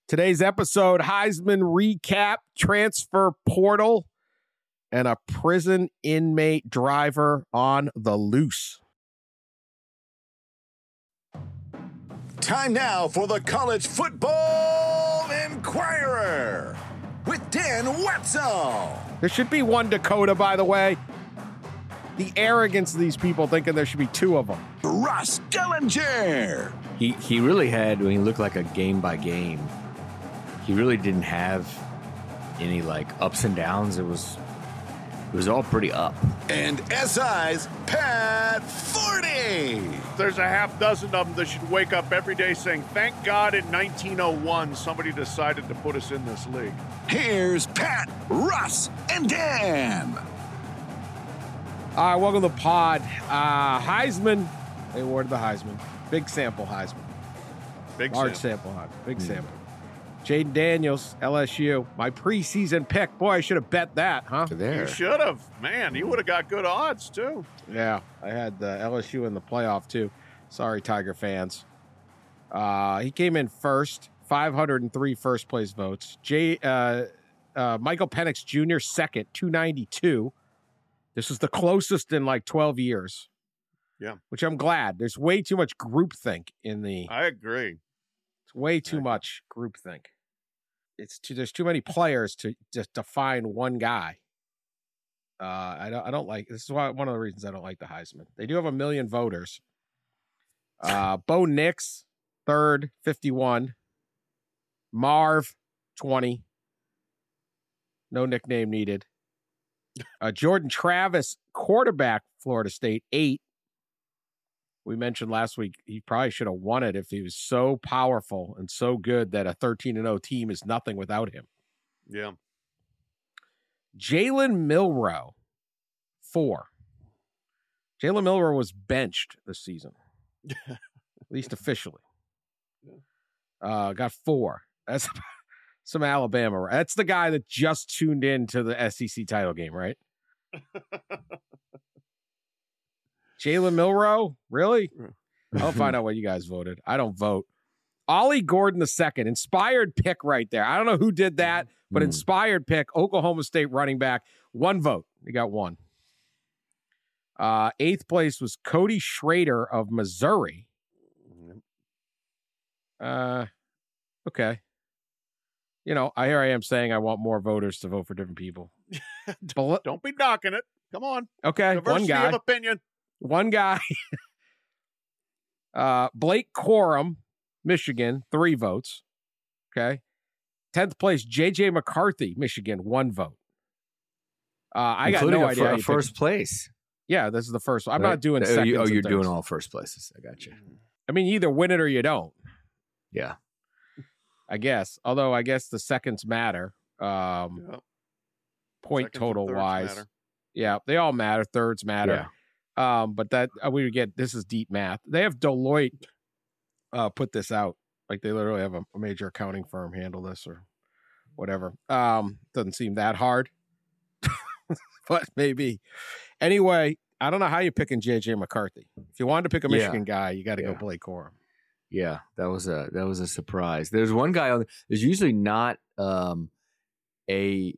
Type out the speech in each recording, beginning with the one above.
Today's episode, Heisman recap, transfer portal, and a prison inmate driver on the loose. Time now for the College Football Inquirer with Dan Wetzel. There should be one Dakota, by the way. The arrogance of these people thinking there should be two of them. Ross Dellinger. He really had, when he looked like a game by game, he really didn't have any like ups and downs. It was all pretty up. And SI's Pat Forty. There's a half dozen of them that should wake up every day saying, thank God in 1901 somebody decided to put us in this league. Here's Pat, Russ, and Dan. All right, welcome to the pod. Heisman. They awarded the Heisman. Big sample Heisman. Large sample Heisman. Big sample. Jaden Daniels, LSU. My preseason pick. Boy, I should have bet that, huh? You should have. Man, you would have got good odds, too. Yeah, I had LSU in the playoff, too. Sorry, Tiger fans. He came in first, 503 first-place votes. Michael Penix Jr., second, 292. This is the closest in like 12 years. Yeah. Which I'm glad. There's way too much groupthink in the... I agree. It's way too much groupthink. There's too many players to just define one guy. I don't like. This is one of the reasons I don't like the Heisman. They do have 1 million voters. Bo Nix, third, 51. Marv, 20. No nickname needed. Jordan Travis, quarterback, Florida State, 8. We mentioned last week he probably should have won it if he was so powerful and so good that a 13-0 team is nothing without him. Yeah. Jalen Milroe, 4. Jalen Milroe was benched this season, at least officially. Got 4. That's some Alabama. That's the guy that just tuned in to the SEC title game, right? Jalen Milroe? Really? I'll find out what you guys voted. I don't vote. Ollie Gordon II, inspired pick right there. I don't know who did that, but inspired pick, Oklahoma State running back, 1 vote. He got 1. 8th place was Cody Schrader of Missouri. Okay. You know, here I am saying I want more voters to vote for different people. Don't be knocking it. Come on. Okay, Diversity one guy. of opinion. One guy. Blake Corum, Michigan, 3 votes. Okay. 10th place, J.J. McCarthy, Michigan, 1 vote. I got no idea. First place. Yeah, this is the first one. I'm Right. not doing seconds. You're doing all first places. I got you. I mean, you either win it or you don't. Yeah. I guess. Although I guess the seconds matter. Point Seconds total and thirds wise. matter. Yeah, they all matter. Thirds matter. Yeah. But that we would get, this is deep math. They have Deloitte put this out. Like they literally have a major accounting firm handle this or whatever. Doesn't seem that hard, but maybe. Anyway, I don't know how you're picking JJ McCarthy. If you wanted to pick a Michigan guy, you got to go Blake Corum. Yeah, that was a surprise. There's one guy there's usually not how do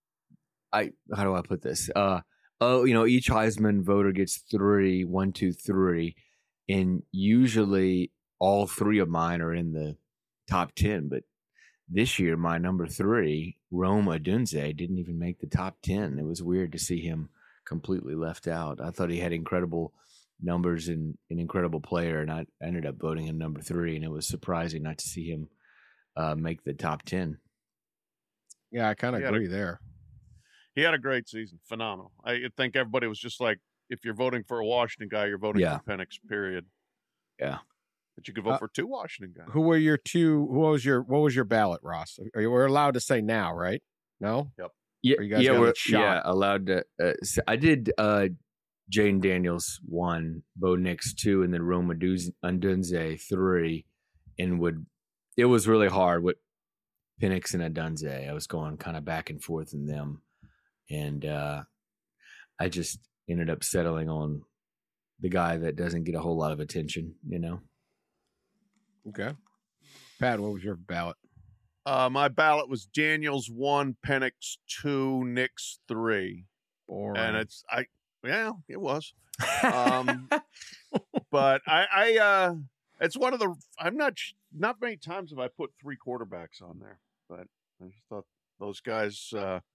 I put this? Each Heisman voter gets 3, 1, 2, 3, and usually all 3 of mine are in the top 10. But this year, my number 3, Rome Odunze, didn't even make the top 10. It was weird to see him completely left out. I thought he had incredible numbers and an incredible player, and I ended up voting him number 3, and it was surprising not to see him make the top 10. Yeah, I kind of agree there. He had a great season. Phenomenal. I think everybody was just like, if you're voting for a Washington guy, you're voting for Penix, period. Yeah. But you could vote for 2 Washington guys. Who were your 2? What was your ballot, Ross? We're allowed to say now, right? No? Yep. Yeah, allowed to. I did Jaden Daniels 1, Bo Nix 2, and then Rome Odunze 3, and it was really hard with Penix and Odunze. I was going kind of back and forth in them, and I just ended up settling on the guy that doesn't get a whole lot of attention, you know. Okay. Pat, what was your ballot? My ballot was Daniels 1, Penix 2, Nix 3. Boring. And it was. But I it's one of the, not many times have I put 3 quarterbacks on there, but I just thought those guys,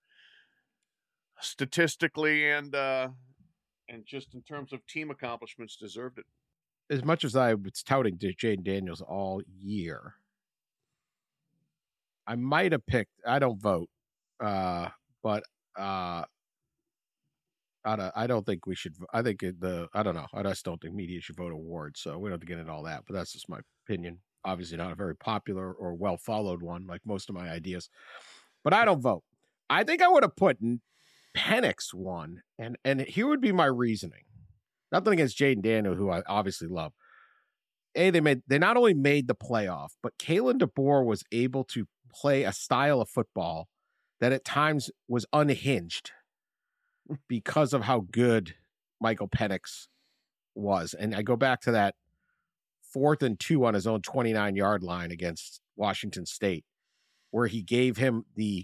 statistically and just in terms of team accomplishments, deserved it. As much as I was touting Jaden Daniels all year, I might have picked. I don't vote, but I don't think we should. I think I don't know. I just don't think media should vote awards. So we don't have to get into all that. But that's just my opinion. Obviously, not a very popular or well followed one, like most of my ideas. But I don't vote. I think I would have put Penix 1, and here would be my reasoning. Nothing against Jaden Daniel, who I obviously love. They not only made the playoff, but Kalen DeBoer was able to play a style of football that at times was unhinged because of how good Michael Penix was. And I go back to that 4th and 2 on his own 29-yard line against Washington State, where he gave him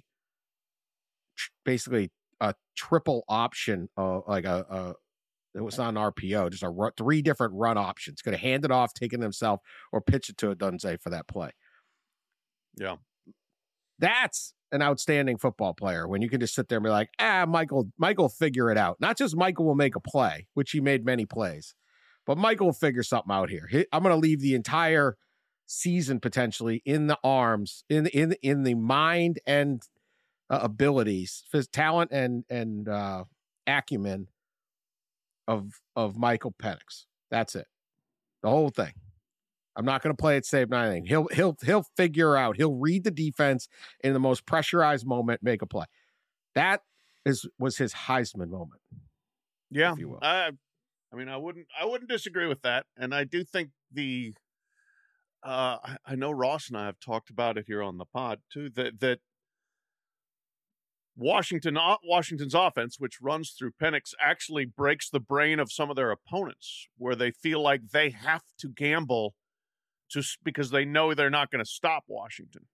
basically a triple option, it was not an RPO, just 3 different run options. Could have handed off, taken it himself, or pitched it to Odunze for that play. Yeah. That's an outstanding football player when you can just sit there and be like, Michael figure it out. Not just Michael will make a play, which he made many plays, but Michael will figure something out here. I'm going to leave the entire season potentially in the arms, in the mind and abilities, talent and acumen of Michael Penix. That's it. The whole thing. I'm not going to play it safe, not anything. He'll figure out. He'll read the defense in the most pressurized moment, make a play. That was his Heisman moment. Yeah. If you will. I wouldn't disagree with that. And I do think I know Ross and I have talked about it here on the pod too, that Washington's offense, which runs through Penix, actually breaks the brain of some of their opponents, where they feel like they have to gamble just because they know they're not going to stop Washington.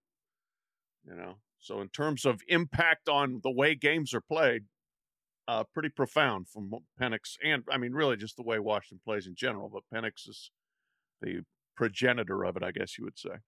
So in terms of impact on the way games are played, pretty profound from Penix, and I mean really just the way Washington plays in general. But Penix is the progenitor of it, I guess you would say.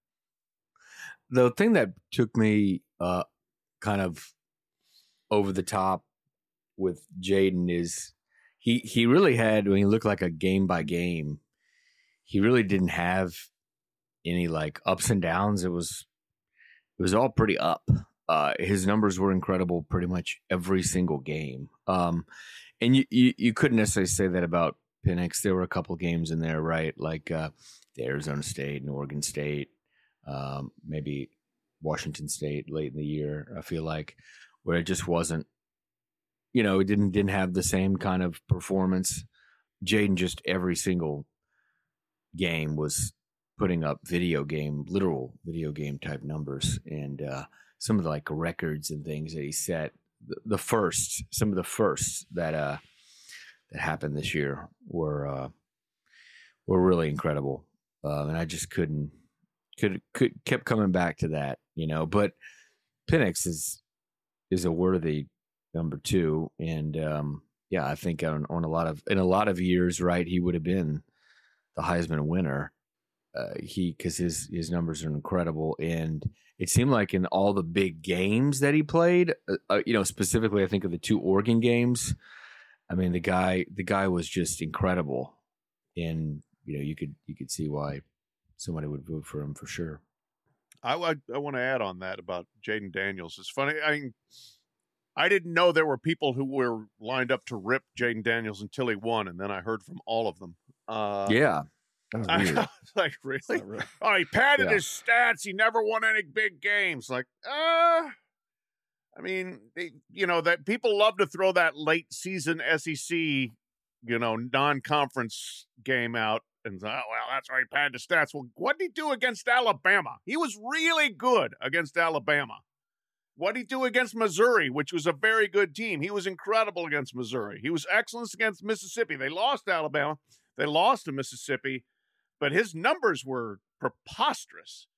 The thing that took me kind of over the top with Jaden is he really had, when he looked like a game by game, he really didn't have any like ups and downs. It was all pretty up. His numbers were incredible pretty much every single game. And you couldn't necessarily say that about Penix. There were a couple games in there, right? Like the Arizona State and Oregon State, maybe Washington State late in the year, I feel like, where it just wasn't, it didn't have the same kind of performance. Jaden just every single game was putting up literal video game type numbers, and some of the like records and things that he set. Some of the firsts that happened this year were really incredible, and I just kept coming back to that, But Penix is a worthy number 2, and I think in a lot of years, right, he would have been the Heisman winner. Because his numbers are incredible, and it seemed like in all the big games that he played, specifically I think of the 2 Oregon games. I mean, the guy was just incredible, and you could see why somebody would vote for him for sure. I want to add on that about Jaden Daniels. It's funny. I didn't know there were people who were lined up to rip Jaden Daniels until he won, and then I heard from all of them. Yeah. I was like, really? Oh, he padded his stats. He never won any big games. Like, that people love to throw that late season SEC, non-conference game out and say, oh, well, that's why he padded his stats. Well, what did he do against Alabama? He was really good against Alabama. What did he do against Missouri, which was a very good team? He was incredible against Missouri. He was excellent against Mississippi. They lost to Alabama. They lost to Mississippi. But his numbers were preposterous.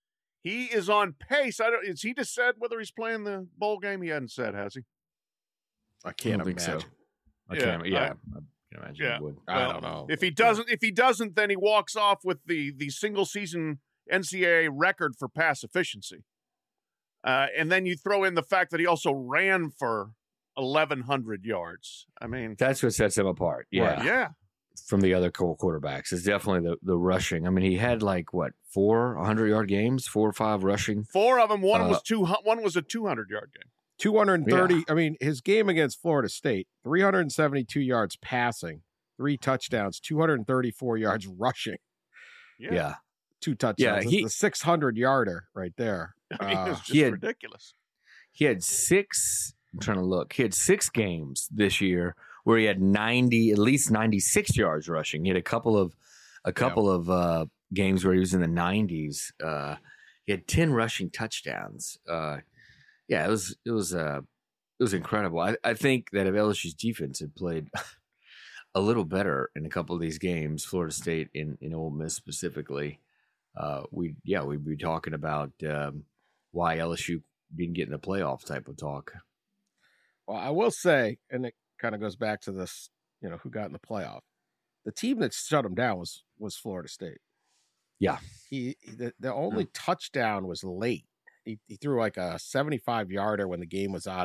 He is on pace. Is he just said whether he's playing the bowl game? He hadn't said, has he? I can't think so. imagine. I Yeah, can't. Yeah, I- I can imagine yeah. he would. I don't know. If he doesn't, then he walks off with the single season NCAA record for pass efficiency. And then you throw in the fact that he also ran for 1,100 yards. I mean, That's what sets him apart. Yeah, yeah. from the other quarterbacks is definitely the rushing. I mean, he had like what 4 100-yard games, 4 or 5 rushing. 4 of them. One was a 200-yard game. 230. Yeah. I mean, his game against Florida State, 372 yards passing, 3 touchdowns, 234 yards rushing, Yeah, 2 touchdowns. Yeah, That's the 600-yarder right there. I mean, it's just he had- ridiculous. he had 6. I'm trying to look. He had 6 games this year where he had at least 96 yards rushing. He had a couple of games where he was in the 90s. He had 10 rushing touchdowns. Yeah, it was incredible. I think that if LSU's defense had played a little better in a couple of these games, Florida State in Ole Miss specifically, we'd be talking about why LSU didn't get in the playoff type of talk. Well, I will say, and it kind of goes back to this, who got in the playoff. The team that shut him down was Florida State. Yeah. The only touchdown was late. He threw like a 75-yarder when the game was out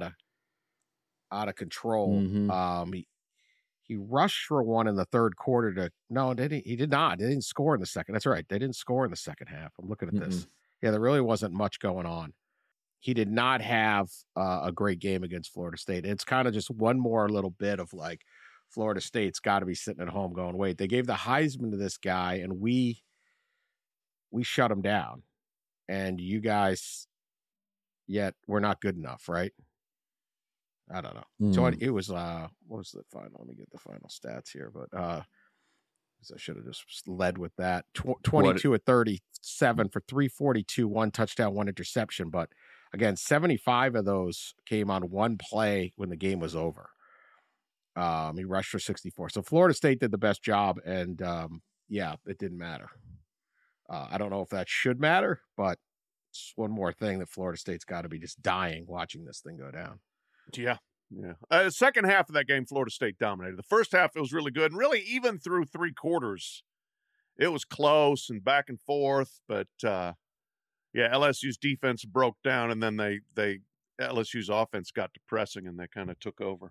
of control. Mhm. He rushed for one in the third quarter he did not. They didn't score in the second. That's right. They didn't score in the second half. I'm looking at this. Yeah, there really wasn't much going on. He did not have a great game against Florida State. It's kind of just one more little bit of like Florida State's got to be sitting at home going, wait, they gave the Heisman to this guy and we shut him down. And you guys, yet we're not good enough, right? I don't know. So it was, what was the final? Let me get the final stats here. But I should have just led with that. 22 at 37 for 342, 1 touchdown, 1 interception. But again, 75 of those came on one play when the game was over. He rushed for 64. So Florida State did the best job. And it didn't matter. I don't know if that should matter, but it's one more thing that Florida State's got to be just dying watching this thing go down. Yeah. The second half of that game, Florida State dominated. The first half, it was really good. And really, even through 3 quarters, it was close and back and forth. But, LSU's defense broke down, and then LSU's offense got depressing, and they kind of took over.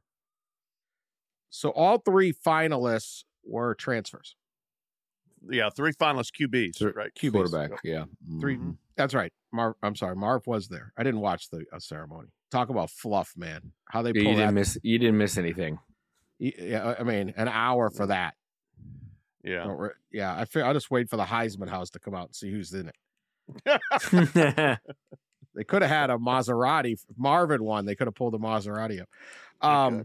So all 3 finalists were transfers. Yeah, 3 finalist QBs, right? QBs. Quarterback, yeah. 3. Mhm. That's right. I'm sorry. Marv was there. I didn't watch the ceremony. Talk about fluff, man. How they pull You that. didn't miss anything. Yeah, I mean, an hour for that. Yeah. I'll just wait for the Heisman house to come out and see who's in it. They could have had a Maserati. If Marvin won, they could have pulled a Maserati up.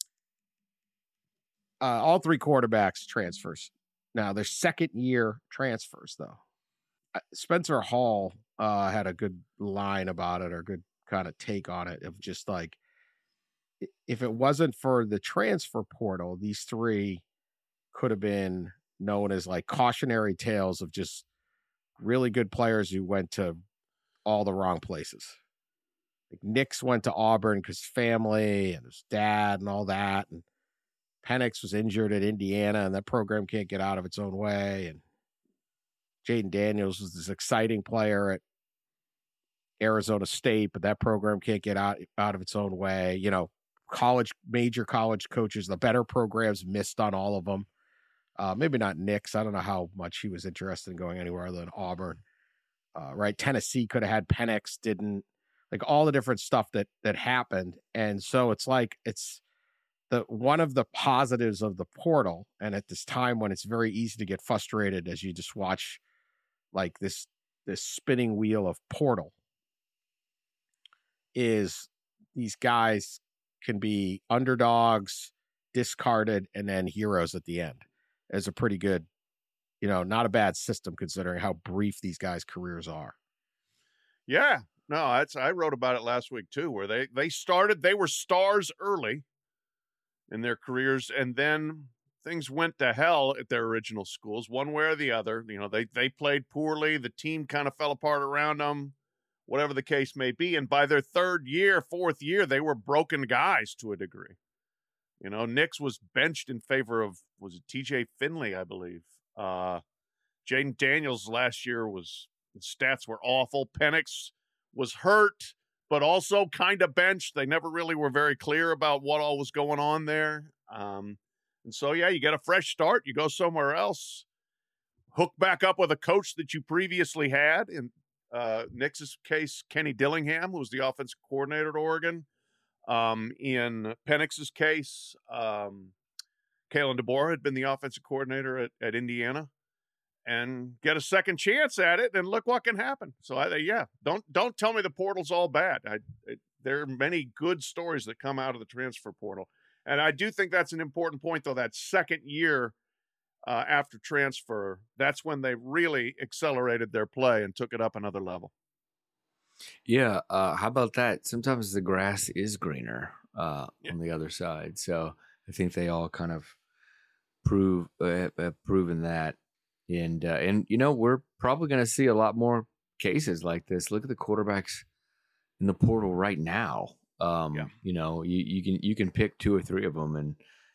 All 3 quarterbacks transfers. Now, they're second-year transfers, though. Spencer Hall had a good line about it, or a good kind of take on it, of just like, if it wasn't for the transfer portal, these 3 could have been known as like cautionary tales of just really good players who went to all the wrong places. Like Nix went to Auburn because family and his dad and all that, and Penix was injured at Indiana, and that program can't get out of its own way. And Jaden Daniels was this exciting player at Arizona State, but that program can't get out of its own way. Major college coaches, the better programs missed on all of them. Maybe not Nix. I don't know how much he was interested in going anywhere other than Auburn. Right? Tennessee could have had Penix, didn't. Like all the different stuff that happened. And so it's like, it's one of the positives of the portal. And at this time when it's very easy to get frustrated as you just watch like this spinning wheel of portal, is these guys can be underdogs, discarded, and then heroes at the end. It's a pretty good, not a bad system considering how brief these guys' careers are. Yeah. No, I wrote about it last week too, where they were stars early in their careers, and then things went to hell at their original schools, one way or the other. They played poorly. The team kind of fell apart around them, whatever the case may be. And by their fourth year, they were broken guys to a degree. Nix was benched in favor of, was it TJ Finley, I believe. Jaden Daniels last year the stats were awful. Penix was hurt, but also kind of benched. They never really were very clear about what all was going on there. And so, you get a fresh start. You go somewhere else. Hook back up with a coach that you previously had. In Nix's case, Kenny Dillingham, who was the offensive coordinator at Oregon. In Penix's case, Kalen DeBoer had been the offensive coordinator at Indiana. And get a second chance at it, and look what can happen. So, don't tell me the portal's all bad. There are many good stories that come out of the transfer portal. And I do think that's an important point, though, that second year after transfer, that's when they really accelerated their play and took it up another level. Yeah. How about that? Sometimes the grass is greener on the other side. So I think they all kind of have proven that. And we're probably going to see a lot more cases like this. Look at the quarterbacks in the portal right now. You can pick two or three of them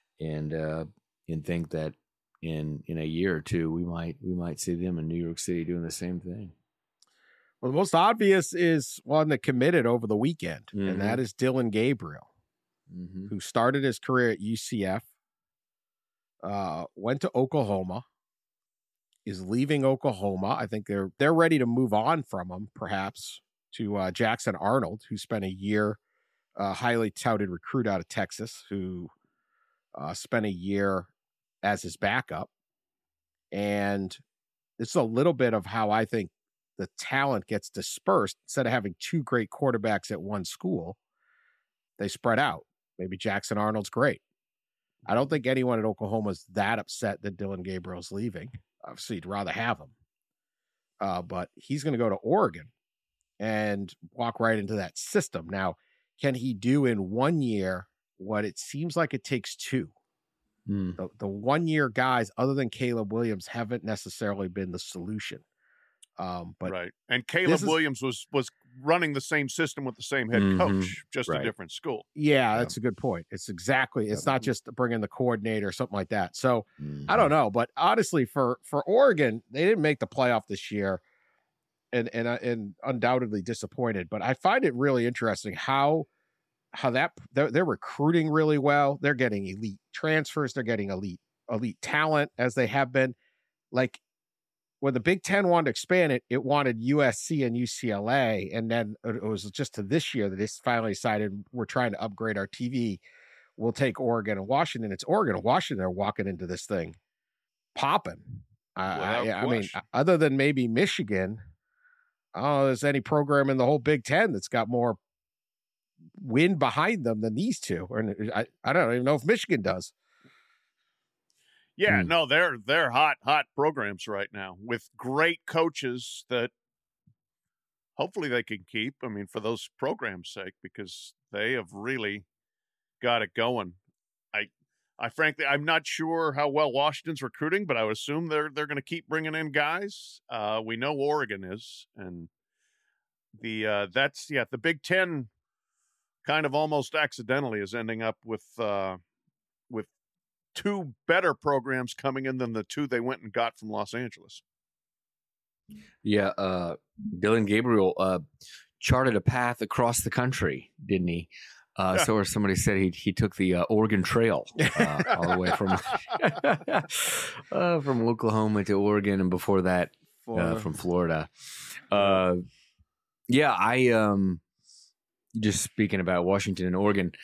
and think that in a year or two we might see them in New York City doing the same thing. Well, the most obvious is one that committed over the weekend, and that is Dillon Gabriel, who started his career at UCF, went to Oklahoma, is leaving Oklahoma. I think they're ready to move on from him, perhaps, to Jackson Arnold, who spent a year, highly touted recruit out of Texas, who spent a year as his backup. And it's a little bit of how I think the talent gets dispersed. Instead of having two great quarterbacks at one school, they spread out. Maybe Jackson Arnold's great. I don't think anyone at Oklahoma is that upset that Dillon Gabriel's leaving. Obviously, you'd rather have him. But he's going to go to Oregon and walk right into that system. Now, can he do in 1 year what it seems like it takes two? The 1 year guys, other than Caleb Williams, haven't necessarily been the solution. But right. And Caleb Williams was running the same system with the same head coach, just a different school. Yeah, that's a good point. It's not just bringing the coordinator or something like that. So I don't know, but honestly, for Oregon, they didn't make the playoff this year, and undoubtedly disappointed. But I find it really interesting how they're recruiting really well. They're getting elite transfers. They're getting elite talent, as they have been. Like, when the Big Ten wanted to expand it wanted USC and UCLA. And then it was just to this year that they finally decided, we're trying to upgrade our TV. We'll take Oregon and Washington. It's Oregon and Washington are walking into this thing popping. I mean, other than maybe Michigan, I don't know if there's any program in the whole Big Ten that's got more wind behind them than these two. And I don't even know if Michigan does. Yeah, no, they're hot programs right now with great coaches that hopefully they can keep. I mean, for those programs' sake, because they have really got it going. I frankly, I'm not sure how well Washington's recruiting, but I would assume they're going to keep bringing in guys. We know Oregon is, and the Big Ten kind of almost accidentally is ending up with two better programs coming in than the two they went and got from Los Angeles. Yeah, Dillon Gabriel charted a path across the country, didn't he? So somebody said he took the Oregon Trail all the way from Oklahoma to Oregon, and before that from Florida. Just speaking about Washington and Oregon,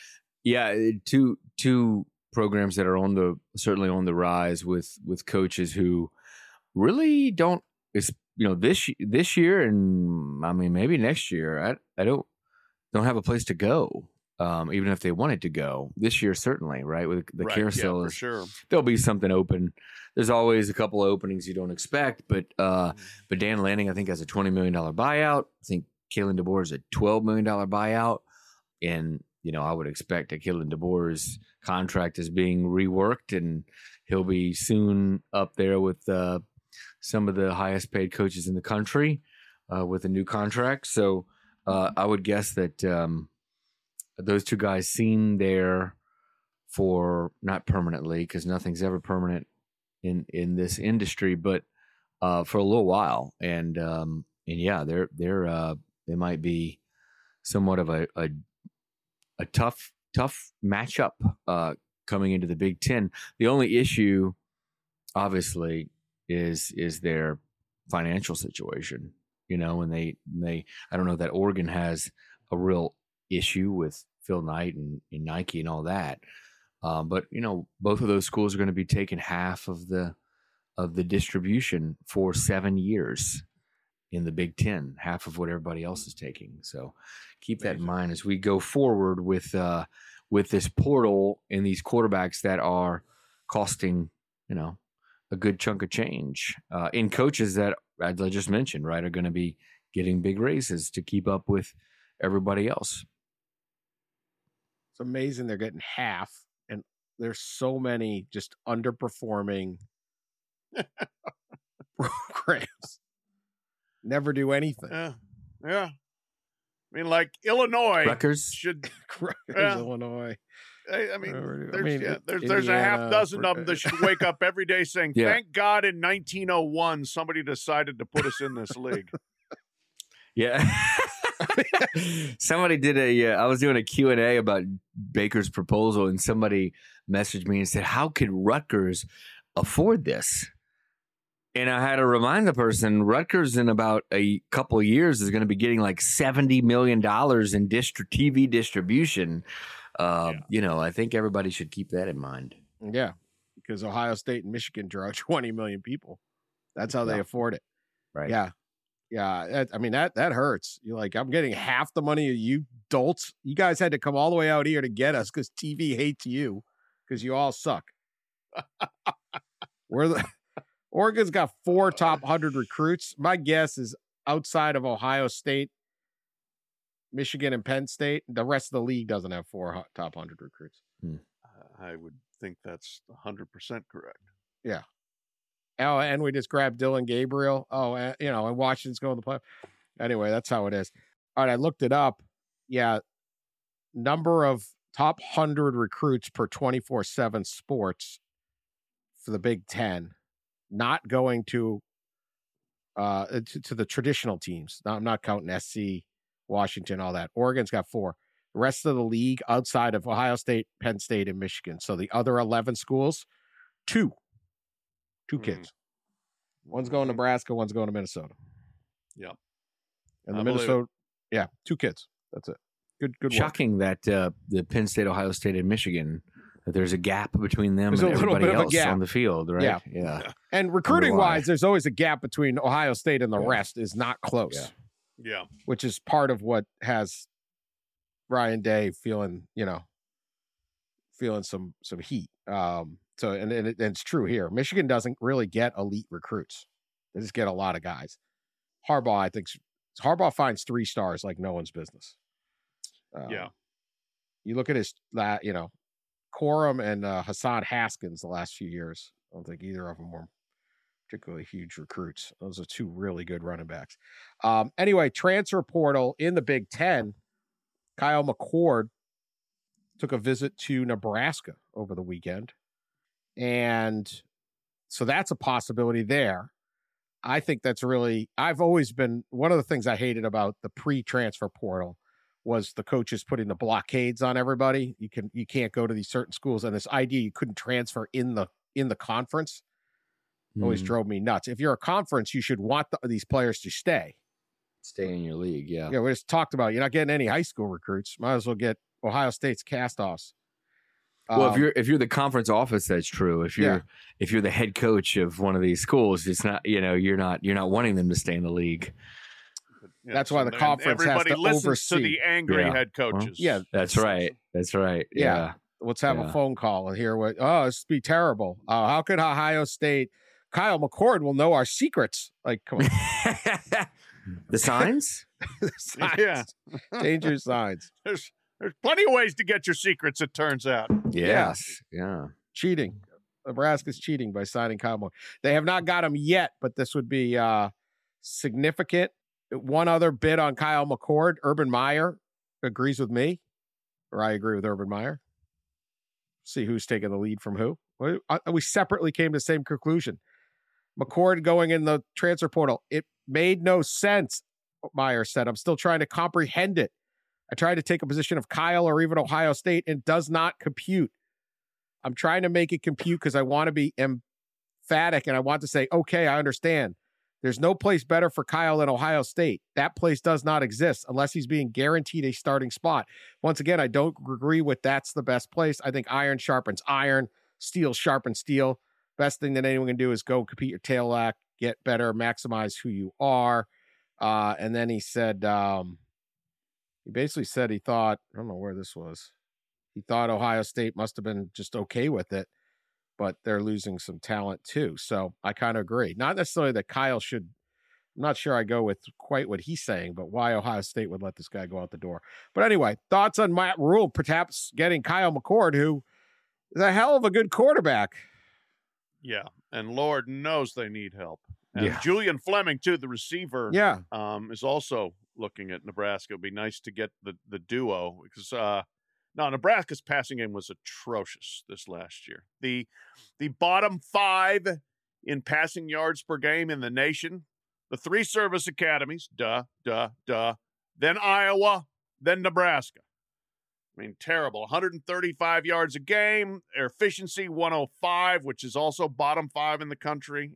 two programs that are certainly on the rise with coaches who really don't, this year, and I mean maybe next year, I don't have a place to go. Even if they wanted to go this year, certainly, right? With the carousel, for sure, there'll be something open. There's always a couple of openings you don't expect, but Dan Lanning, I think, has a $20 million buyout. I think Kalen DeBoer is a $12 million buyout, and I would expect that Kalen DeBoer's contract is being reworked, and he'll be soon up there with some of the highest paid coaches in the country with a new contract. So I would guess that those two guys seen there for not permanently, because nothing's ever permanent in this industry, but for a little while. And yeah, they might be somewhat of a tough matchup coming into the Big Ten. The only issue, obviously, is their financial situation. And they I don't know that Oregon has a real issue with Phil Knight and Nike and all that. But both of those schools are going to be taking half of the distribution for 7 years in the Big Ten, half of what everybody else is taking. So keep that in mind as we go forward with this portal and these quarterbacks that are costing, a good chunk of change in coaches that, as I just mentioned, right, are going to be getting big raises to keep up with everybody else. It's amazing they're getting half, and there's so many just underperforming programs. Never do anything. Yeah. I mean, like Illinois Rutgers should. Illinois. I mean, there's Indiana, a half dozen of them that should wake up every day saying, Yeah. "Thank God in 1901 somebody decided to put us in this league." Yeah. Somebody did I was doing a Q&A about Baker's proposal, and somebody messaged me and said, how could Rutgers afford this? And I had to remind the person, Rutgers in about a couple of years is going to be getting like $70 million in TV distribution. I think everybody should keep that in mind. Yeah, because Ohio State and Michigan draw 20 million people. That's how they afford it. Right. Yeah. Yeah. That hurts. You're like, I'm getting half the money of you dolts. You guys had to come all the way out here to get us because TV hates you because you all suck. Oregon's got 4 top 100 recruits. My guess is outside of Ohio State, Michigan, and Penn State, the rest of the league doesn't have 4 top 100 recruits. I would think that's 100% correct. Yeah. Oh, and we just grabbed Dylan Gabriel. Oh, and Washington's going to the playoff. Anyway, that's how it is. All right, I looked it up. Yeah, number of top 100 recruits per 24/7 Sports for the Big Ten, not going to the traditional teams. I'm not counting SC, Washington, all that. Oregon's got 4. The rest of the league outside of Ohio State, Penn State, and Michigan. So the other 11 schools, 2 kids. One's going to Nebraska, one's going to Minnesota. Yep. And the Minnesota, 2 kids. That's it. Good work. Shocking that the Penn State, Ohio State, and Michigan, that there's a gap between them and everybody else on the field, right? Yeah. And recruiting-wise, there's always a gap between Ohio State and the rest is not close. Yeah. Which is part of what has Ryan Day feeling some heat. So it's true here. Michigan doesn't really get elite recruits. They just get a lot of guys. Harbaugh finds 3 stars like no one's business. You look at his Corum and Hassan Haskins the last few years. I don't think either of them were particularly huge recruits. Those are 2 really good running backs. Anyway, transfer portal in the Big Ten. Kyle McCord took a visit to Nebraska over the weekend. And so that's a possibility there. I think that's I've always been, one of the things I hated about the pre-transfer portal was the coaches putting the blockades on everybody. You can't go to these certain schools, and this idea you couldn't transfer in the conference always drove me nuts. If you're a conference, you should want these players to stay in your league. Yeah. Yeah. We just talked about, you're not getting any high school recruits. Might as well get Ohio State's cast-offs. Well, if you're the conference office, that's true. If you're the head coach of one of these schools, it's not, you're not wanting them to stay in the league. That's why the conference has to listens oversee. to the angry head coaches. Yeah, that's right. Yeah. Let's have a phone call and hear what. Oh, this would be terrible. How could Ohio State? Kyle McCord will know our secrets. Like, come on. The signs? Danger signs. There's plenty of ways to get your secrets, it turns out. Yes. Yeah. Cheating. Nebraska's cheating by signing Kyle Moore. They have not got him yet, but this would be significant. One other bit on Kyle McCord. Urban Meyer agrees with me, or I agree with Urban Meyer. See who's taking the lead from who. We separately came to the same conclusion. McCord going in the transfer portal. It made no sense, Meyer said. I'm still trying to comprehend it. I tried to take a position of Kyle or even Ohio State and it does not compute. I'm trying to make it compute because I want to be emphatic and I want to say, okay, I understand. There's no place better for Kyle than Ohio State. That place does not exist unless he's being guaranteed a starting spot. Once again, I don't agree with that's the best place. I think iron sharpens iron, steel sharpens steel. Best thing that anyone can do is go compete your tail back, get better, maximize who you are. And then he said, he basically said he thought, I don't know where this was. He thought Ohio State must have been just okay with it, but they're losing some talent too. So I kind of agree. Not necessarily that Kyle should, I'm not sure I go with quite what he's saying, but why Ohio State would let this guy go out the door. But anyway, thoughts on Matt Rule, perhaps getting Kyle McCord, who is a hell of a good quarterback. Yeah, and Lord knows they need help. And Yeah. Julian Fleming, too, the receiver, Yeah. is also looking at Nebraska. It would be nice to get the duo because Nebraska's passing game was atrocious this last year. The bottom 5 in passing yards per game in the nation, the 3 service academies, then Iowa, then Nebraska. I mean, terrible. 135 yards a game, their efficiency 105, which is also bottom 5 in the country.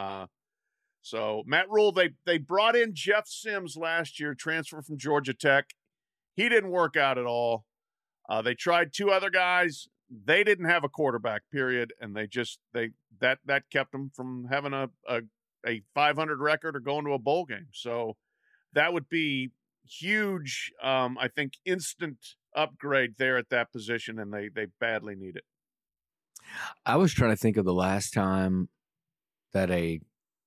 So Matt Rule, they brought in Jeff Sims last year, transfer from Georgia Tech. He didn't work out at all. They tried 2 other guys. They didn't have a quarterback, period, and that kept them from having a 500 record or going to a bowl game. So that would be huge. I think instant upgrade there at that position, and they badly need it. I was trying to think of the last time that a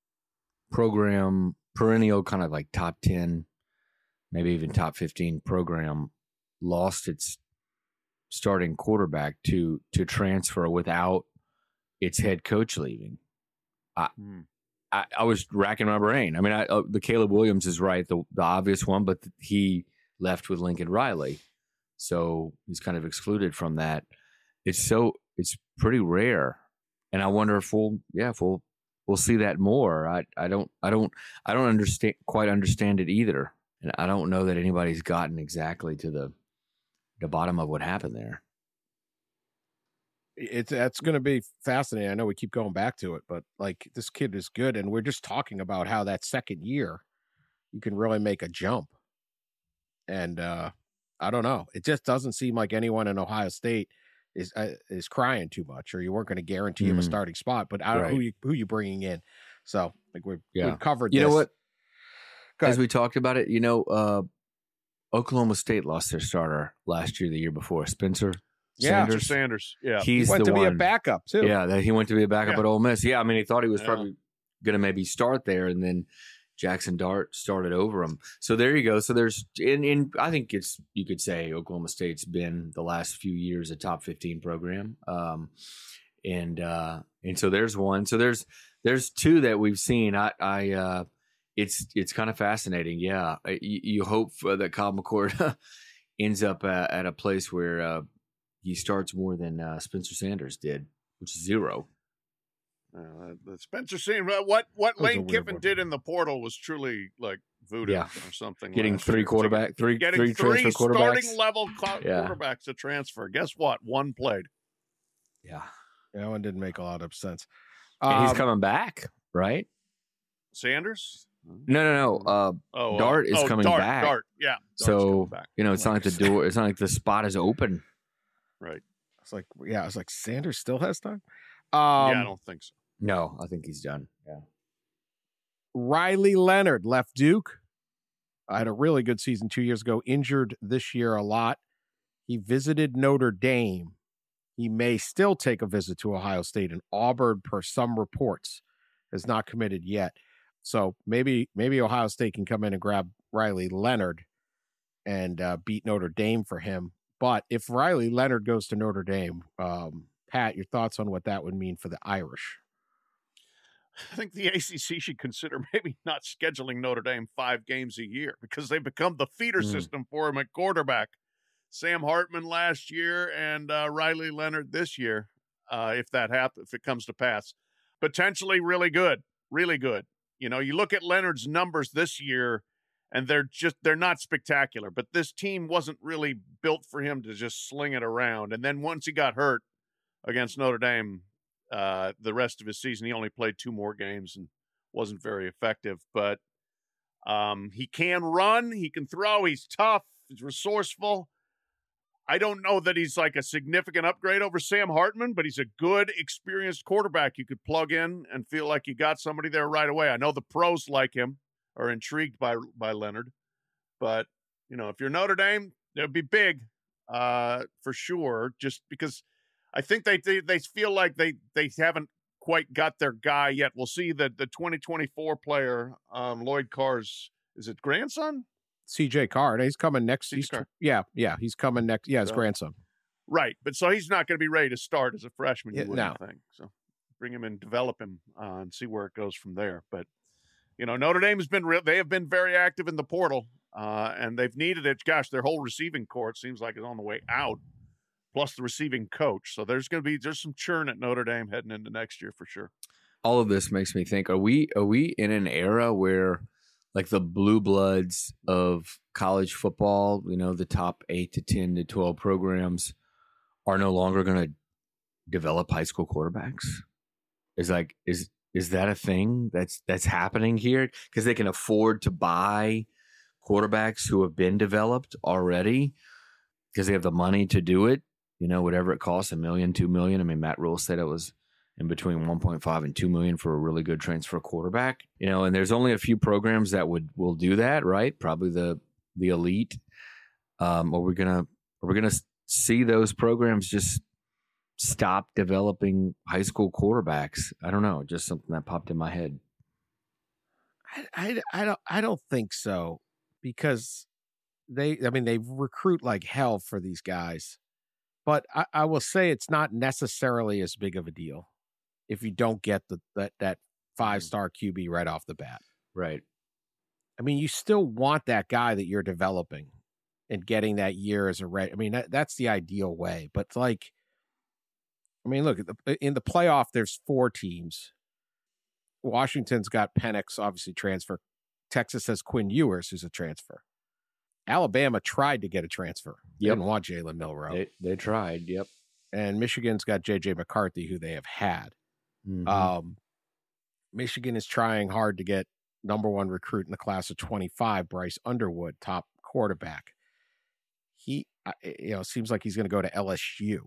program, perennial kind of like top 10, maybe even top 15 program, lost its starting quarterback to transfer without its head coach leaving. I was racking my brain. I mean, the Caleb Williams is right, the obvious one, but he left with Lincoln Riley, so he's kind of excluded from that. It's pretty rare, and I wonder if we'll see that more. I don't quite understand it either, and I don't know that anybody's gotten exactly to the bottom of what happened there. That's going to be fascinating. I know we keep going back to it, but like this kid is good, and we're just talking about how that second year you can really make a jump. And I don't know. It just doesn't seem like anyone in Ohio State is crying too much, or you weren't going to guarantee him a starting spot. But I don't know who you bringing in. So like we've covered. You this. know what? As we talked about it, Oklahoma State lost their starter last year, the year before, Spencer. Sanders. Yeah, he went to be a backup too. Yeah, he went to be a backup at Ole Miss. Yeah, I mean, he thought he was probably going to maybe start there, and then Jackson Dart started over him. So there you go. So there's I think you could say Oklahoma State's been the last few years a top 15 program, and so there's one. So there's 2 that we've seen. It's kind of fascinating. Yeah, you hope that Kyle McCord ends up at a place where he starts more than Spencer Sanders did, which is 0. Spencer Sanders, what Lane Kiffin did in the portal was truly like voodoo or something. Getting 3 transfer quarterbacks, starting level quarterbacks to transfer. Guess what? 1 played. Yeah, that one didn't make a lot of sense. And he's coming back, right? Sanders? No. Dart is coming back. Dart, yeah. So it's not like the door. It's not like the spot is open. Right. It's like Sanders still has time. I don't think so. No, I think he's done. Yeah. Riley Leonard left Duke. I had a really good season 2 years ago. Injured this year a lot. He visited Notre Dame. He may still take a visit to Ohio State and Auburn, per some reports, has not committed yet. So maybe Ohio State can come in and grab Riley Leonard and beat Notre Dame for him. But if Riley Leonard goes to Notre Dame, Pat, your thoughts on what that would mean for the Irish? I think the ACC should consider maybe not scheduling Notre Dame 5 games a year because they've become the feeder system for him at quarterback. Sam Hartman last year and Riley Leonard this year, if that happens, if it comes to pass. Potentially really good, really good. You know, you look at Leonard's numbers this year, and they're not spectacular. But this team wasn't really built for him to just sling it around. And then once he got hurt against Notre Dame, the rest of his season, he only played 2 more games and wasn't very effective. But he can run, he can throw, he's tough, he's resourceful. I don't know that he's like a significant upgrade over Sam Hartman, but he's a good, experienced quarterback you could plug in and feel like you got somebody there right away. I know the pros like him, are intrigued by Leonard, but you know, if you're Notre Dame, it would be big for sure. Just because I think they feel like they haven't quite got their guy yet. We'll see the 2024 player, Lloyd Carr's, is it grandson? CJ Carr. He's coming next. He's coming next. Yeah, his grandson. Right, but so he's not going to be ready to start as a freshman. You wouldn't think so. Bring him and develop him and see where it goes from there. But you know, Notre Dame has been they have been very active in the portal, and they've needed it. Gosh, their whole receiving corps, it seems like, is on the way out, plus the receiving coach. So there's some churn at Notre Dame heading into next year for sure. All of this makes me think: Are we in an era where, like, the blue bloods of college football, you know, the top 8 to 10 to 12 programs, are no longer going to develop high school quarterbacks? Is that a thing that's happening here? Because they can afford to buy quarterbacks who have been developed already because they have the money to do it. You know, whatever it costs, $1 million, $2 million. I mean, Matt Rule said it was in between 1.5 and 2 million for a really good transfer quarterback. You know, and there's only a few programs that will do that, right? Probably the elite. Are we gonna see those programs just stop developing high school quarterbacks? I don't know. Just something that popped in my head. I don't think so, because they recruit like hell for these guys, but I will say it's not necessarily as big of a deal if you don't get that 5-star QB right off the bat. Right. I mean, you still want that guy that you're developing and getting that year as a I mean, that's the ideal way. But like, I mean, look, in the playoff, there's 4 teams. Washington's got Penix, obviously transfer. Texas has Quinn Ewers, who's a transfer. Alabama tried to get a transfer. They didn't want Jalen Milroe. They tried, yep. And Michigan's got J.J. McCarthy, who they have had. Mm-hmm. Michigan is trying hard to get number 1 recruit in the class of 25, Bryce Underwood, top quarterback. He, seems like he's going to go to LSU.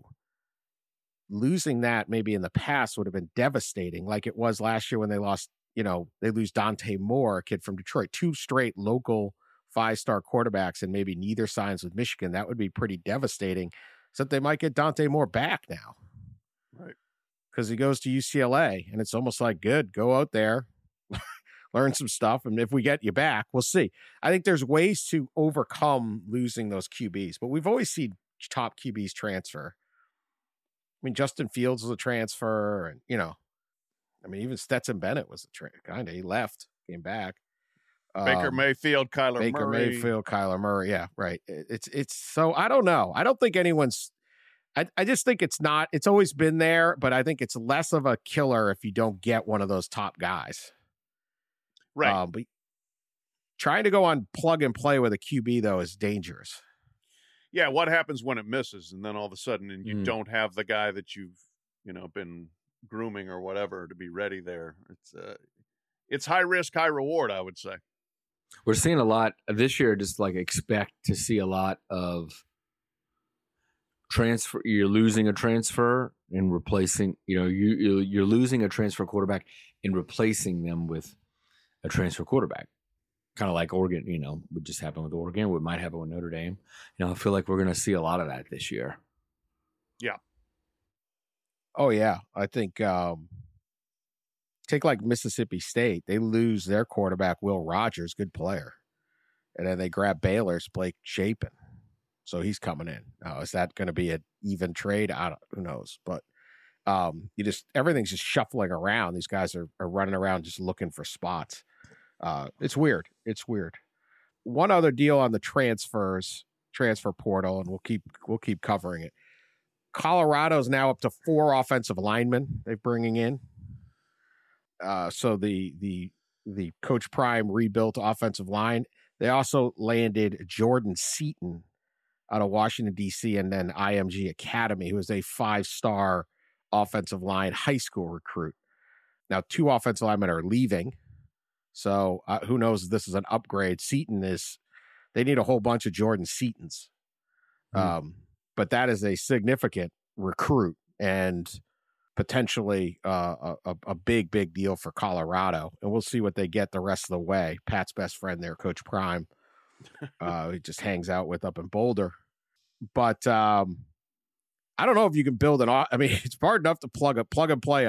Losing that maybe in the past would have been devastating, like it was last year when they lost, they lose Dante Moore, a kid from Detroit, 2 straight local 5-star quarterbacks, and maybe neither signs with Michigan. That would be pretty devastating. So they might get Dante Moore back now. Right. Because he goes to UCLA, and it's almost like, good, go out there, learn some stuff, and if we get you back, we'll see. I think there's ways to overcome losing those QBs, but we've always seen top QBs transfer. I mean, Justin Fields was a transfer, and, even Stetson Bennett was a he left, came back. Baker Mayfield, Kyler Murray. Yeah, right. It's so, I don't know. I don't think anyone's, I just think it's always been there, but I think it's less of a killer if you don't get one of those top guys. Right. But trying to go on plug and play with a QB, though, is dangerous. Yeah, what happens when it misses, and then all of a sudden, and you don't have the guy that you've, been grooming or whatever to be ready there? It's high risk, high reward, I would say. We're seeing a lot this year. Just like expect to see a lot of transfer. You're losing a transfer and replacing. You're losing a transfer quarterback and replacing them with a transfer quarterback. Kind of like Oregon, would just happen with Oregon. What might happen with Notre Dame. I feel like we're going to see a lot of that this year. Yeah. Oh, yeah. I think take like Mississippi State. They lose their quarterback, Will Rogers, good player. And then they grab Baylor's Blake Shapen. So he's coming in. Is that going to be an even trade? Who knows? But everything's just shuffling around. These guys are running around just looking for spots. It's weird. It's weird. One other deal on the transfer portal, and we'll keep covering it. Colorado's now up to 4 offensive linemen they're bringing in. So the Coach Prime rebuilt offensive line. They also landed Jordan Seaton out of Washington, D.C., and then IMG Academy, who is a 5-star offensive line high school recruit. Now, 2 offensive linemen are leaving. So who knows if this is an upgrade. They need a whole bunch of Jordan Seatons. But that is a significant recruit and potentially a big deal for Colorado. And we'll see what they get the rest of the way. Pat's best friend there, Coach Prime, he just hangs out with up in Boulder. But I don't know if you can build it's hard enough to plug and play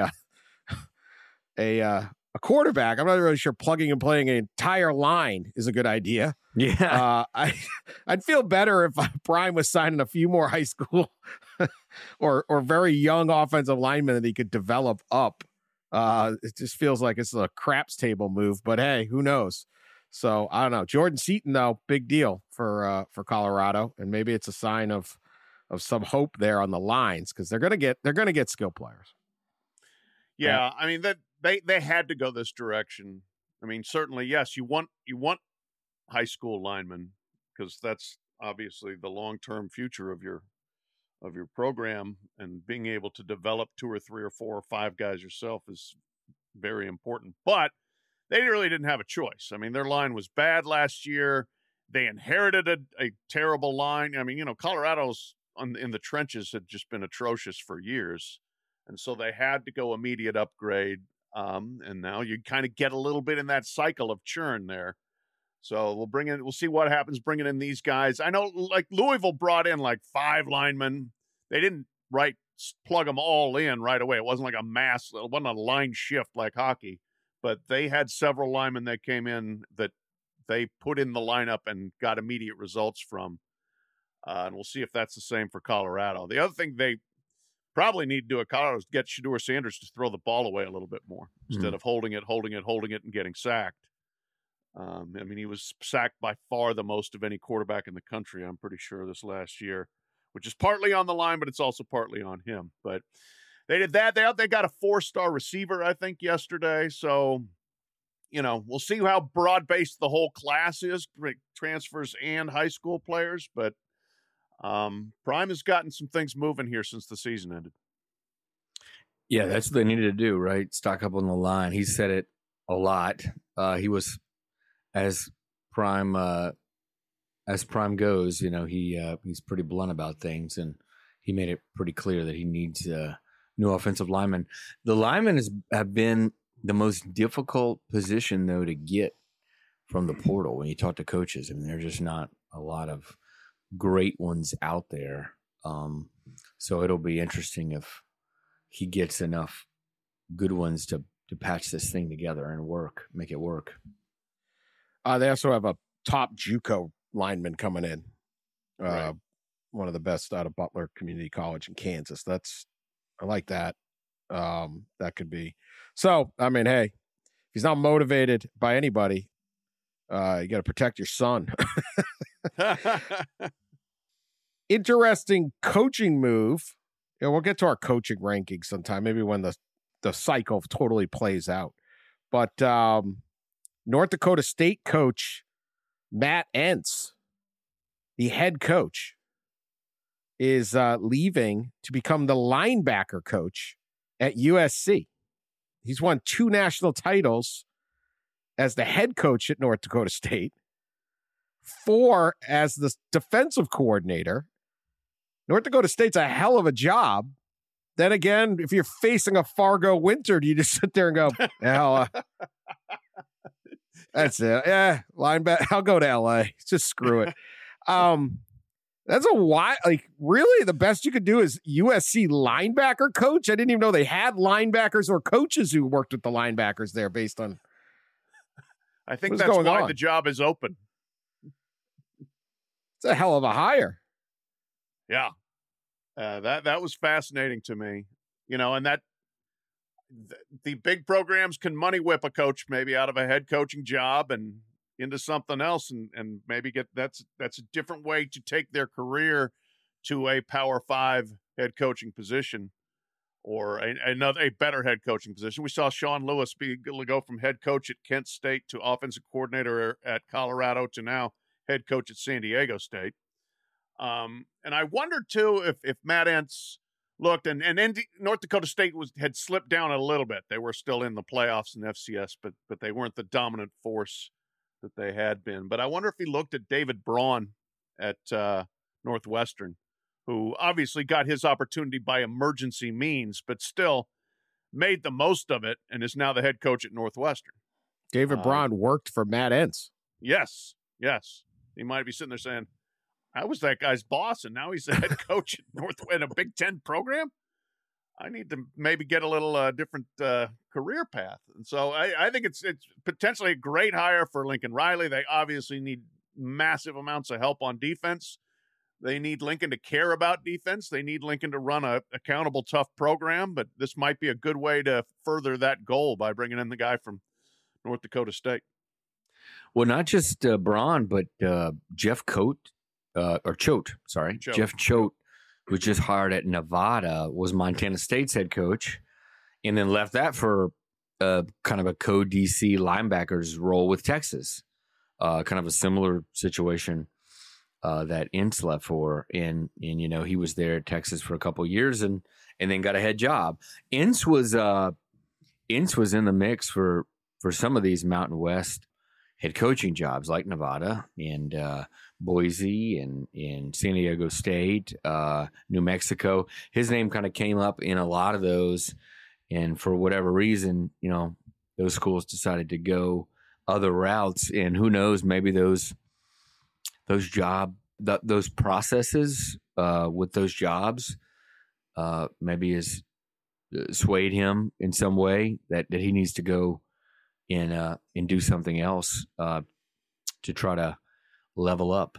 a quarterback. I'm not really sure plugging and playing an entire line is a good idea. Yeah. I'd feel better if Prime was signing a few more high school or very young offensive linemen that he could develop up. It just feels like it's a craps table move, but hey, who knows? So I don't know. Jordan Seaton, though, big deal for Colorado, and maybe it's a sign of some hope there on the lines because they're gonna get skill players. Yeah, I mean that they had to go this direction. I mean, certainly, yes, you want high school linemen because that's obviously the long-term future of your program, and being able to develop 2 or 3 or 4 or 5 guys yourself is very important. But they really didn't have a choice. I mean, their line was bad last year. They inherited a terrible line. I mean, Colorado's in the trenches had just been atrocious for years. And so they had to go immediate upgrade. And now you kind of get a little bit in that cycle of churn there. So we'll see what happens bringing in these guys. I know like Louisville brought in like 5 linemen. They didn't plug them all in right away. It wasn't like it wasn't a line shift like hockey, but they had several linemen that came in that they put in the lineup and got immediate results from. And we'll see if that's the same for Colorado. The other thing they probably need to do at Colorado is get Shedeur Sanders to throw the ball away a little bit more instead of holding it and getting sacked. I mean, he was sacked by far the most of any quarterback in the country, I'm pretty sure, this last year, which is partly on the line, but it's also partly on him. But they did that. They got a 4-star receiver, I think, yesterday. So, we'll see how broad-based the whole class is, transfers and high school players. But Prime has gotten some things moving here since the season ended. Yeah, that's what they needed to do, right? Stock up on the line. He said it a lot. He was as Prime goes, he's pretty blunt about things, and he made it pretty clear that he needs new offensive linemen. The linemen have been the most difficult position, though, to get from the portal when you talk to coaches. I mean, there's just not a lot of great ones out there. So it'll be interesting if he gets enough good ones to patch this thing together and make it work. They also have a top JUCO lineman coming in. Right. One of the best out of Butler Community College in Kansas. I like that. That could be. So, I mean, hey, if he's not motivated by anybody, you got to protect your son. Interesting coaching move. We'll get to our coaching rankings sometime, maybe when the cycle totally plays out. But North Dakota State coach Matt Entz, the head coach, is leaving to become the linebacker coach at USC. He's won 2 national titles as the head coach at North Dakota State, 4 as the defensive coordinator. North Dakota State's a hell of a job. Then again, if you're facing a Fargo winter, do you just sit there and go, hell, that's it. Yeah, linebacker. I'll go to LA. Just screw it. That's a why. Like, really, the best you could do is USC linebacker coach. I didn't even know they had linebackers or coaches who worked with the linebackers there. Based on, I think that's why the job is open. It's a hell of a hire. Yeah. That was fascinating to me, and that the big programs can money whip a coach maybe out of a head coaching job and into something else, and maybe that's a different way to take their career to a Power 5 head coaching position or a better head coaching position. We saw Sean Lewis go from head coach at Kent State to offensive coordinator at Colorado to now head coach at San Diego State. And I wondered too if Matt Entz looked and North Dakota State had slipped down a little bit. They were still in the playoffs in FCS, but they weren't the dominant force that they had been. But I wonder if he looked at David Braun at Northwestern, who obviously got his opportunity by emergency means, but still made the most of it and is now the head coach at Northwestern. David Braun worked for Matt Entz. Yes. He might be sitting there saying, I was that guy's boss, and now he's the head coach in a Big Ten program. I need to maybe get a little different career path. And so I think it's potentially a great hire for Lincoln Riley. They obviously need massive amounts of help on defense. They need Lincoln to care about defense. They need Lincoln to run a accountable, tough program. But this might be a good way to further that goal by bringing in the guy from North Dakota State. Well, not just Braun, but Jeff Choate. Jeff Choate, who just hired at Nevada, was Montana State's head coach, and then left that for kind of a co-DC linebackers role with Texas. Kind of a similar situation that Entz left for, and he was there at Texas for a couple of years, and then got a head job. Entz was in the mix for some of these Mountain West head coaching jobs like Nevada and Boise and San Diego State, New Mexico. His name kind of came up in a lot of those, and for whatever reason, those schools decided to go other routes. And who knows, maybe those processes with those jobs maybe has swayed him in some way that he needs to go and do something else to try to level up.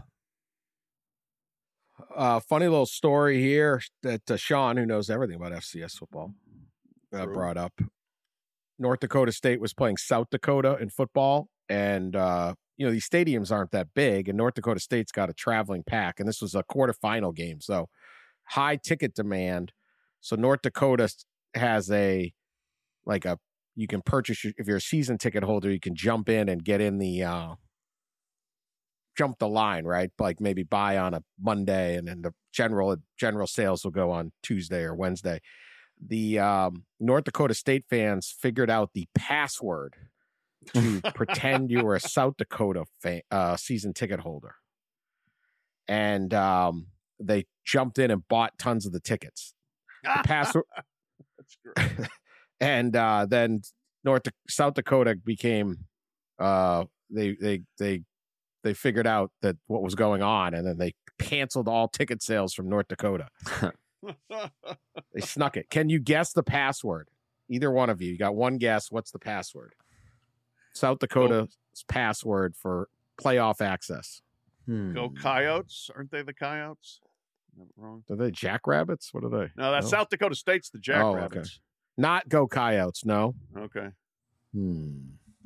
Funny little story here that Sean, who knows everything about FCS football, brought up. North Dakota State was playing South Dakota in football, and these stadiums aren't that big, and North Dakota State's got a traveling pack, and this was a quarterfinal game, so high ticket demand. So North Dakota has you can purchase, if you're a season ticket holder, you can jump in and get in jump the line, right? Like maybe buy on a Monday, and then the general sales will go on Tuesday or Wednesday. The North Dakota State fans figured out the password to pretend you were a South Dakota season ticket holder. And they jumped in and bought tons of the tickets. The password. That's great. And then South Dakota became they figured out that what was going on, and then they canceled all ticket sales from North Dakota. They snuck it. Can you guess the password? Either one of you. You got one guess. What's the password? South Dakota's password for playoff access. Go Coyotes. Aren't they the Coyotes? Wrong. Are they Jackrabbits? What are they? No, that's South Dakota State's the Jackrabbits. Okay. Not Go Coyotes, no. Okay. Okay,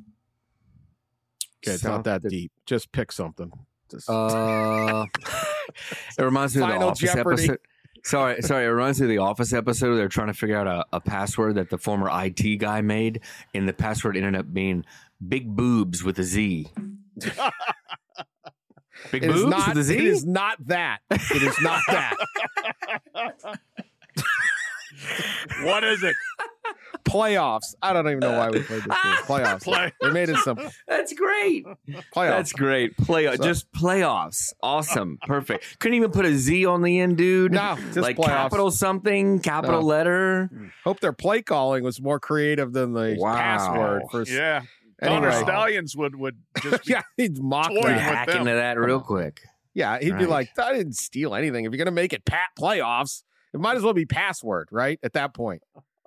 it's not that deep. Just pick something. It reminds me of the Office episode. Sorry. It reminds me of the Office episode. They're trying to figure out a password that the former IT guy made, and the password ended up being Big Boobs with a Z. Big Boobs with a Z? It is not that. It is not that. What is it? Playoffs. I don't even know why we played this game. Playoffs. They made it simple. That's great. Playoffs. That's great. Just playoffs. Awesome. Perfect. Couldn't even put a Z on the end, dude. No, just like playoffs. Capital something, capital letter. Hope their play calling was more creative than the password. Yeah. Anyway. Connor Stallions would just be he'd mock toying that. with Hack them. into that real quick. Yeah, he'd be like, I didn't steal anything. If you're going to make it playoffs, it might as well be password, right? At that point.